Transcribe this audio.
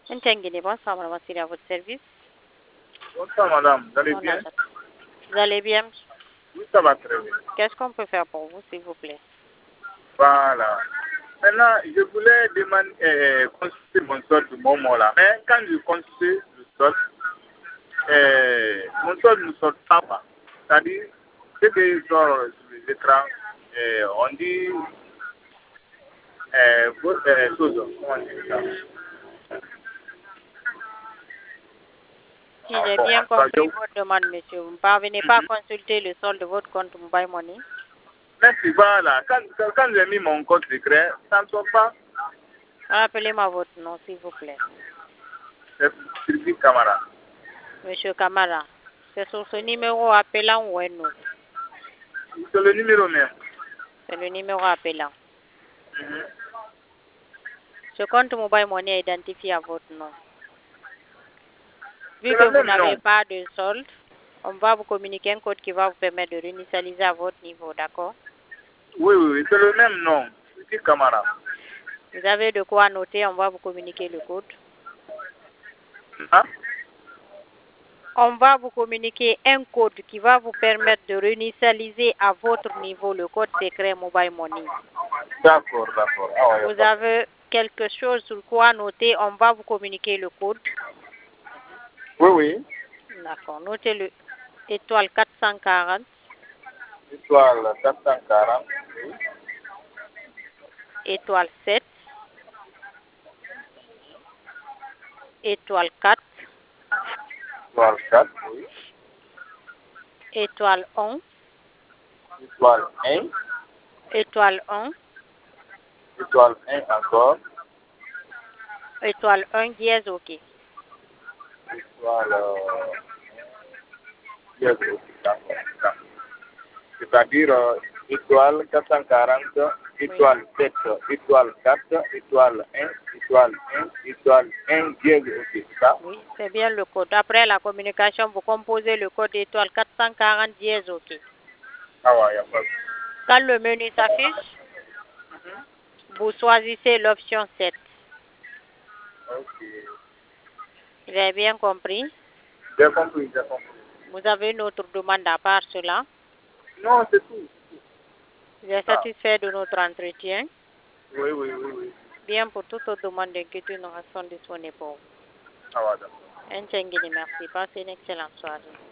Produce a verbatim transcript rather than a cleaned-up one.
Ntengini, bonsoir, madame Wassili, à votre service. Bonsoir madame, vous allez On bien? attend. Vous allez bien? Oui, ça va très bien. Qu'est-ce qu'on peut faire pour vous, s'il vous plaît? Voilà. Maintenant, je voulais demander, euh, consulter mon solde de Momo là. Mais quand je consulte le solde, euh, mon solde ne sort pas. pas. C'est-à-dire, ce que sort sur les écrans, euh, on dit, euh, votre euh, chose, comment on dit ça? Si j'ai bien compris votre demande, monsieur, vous ne parvenez pas à consulter le solde de votre compte Mobile Money? Merci, voilà. Quand, quand, quand j'ai mis mon code secret, ça ne sort pas. Rappelez-moi votre nom, s'il vous plaît. C'est Sylvie Camara. Monsieur Camara, c'est sur ce numéro appelant ou un autre? C'est le numéro même. C'est le numéro appelant. Mhm. Ce compte Mobile Money est identifié à votre nom. Vu C'est que le vous même n'avez nom. pas de solde, on va vous communiquer un code qui va vous permettre de réinitialiser à votre niveau, d'accord? Oui, oui, oui, c'est le même nom. Sylvie Camara. Vous avez de quoi noter, on va vous communiquer le code. Hein? On va vous communiquer un code qui va vous permettre de réinitialiser à votre niveau le code secret Mobile Money. D'accord, d'accord. Ah, ouais, Vous pas- avez quelque chose sur quoi noter, on va vous communiquer le code. Oui, oui. D'accord, notez le étoile quatre cent quarante, Étoile quatre cent quarante. Oui. étoile sept, étoile quatre, Étoile quatre, oui. étoile onze, Étoile un. étoile un, Étoile un encore. étoile un, dièse OK. Étoile euh, yes, ok, d'accord, d'accord. C'est-à-dire euh, étoile quatre cent quarante, étoile sept, étoile quatre, étoile un, étoile un, étoile un, dièse, ok, c'est ça? Oui, c'est bien le code. Après la communication, vous composez le code étoile quatre cent quarante dièse OK. Ah ouais, y a pas de... Quand le menu s'affiche, vous choisissez l'option sept. Ok. Vous avez bien compris? J'ai compris, j'ai compris. Vous avez une autre demande à part cela? Non, c'est tout. Vous êtes Ah. satisfait de notre entretien? Oui, oui, oui, oui. Bien, pour toute autre demande d'inquiétude, nous restons disponibles pour vous. Ah ouais, d'accord. Un merci. Passez une excellente soirée.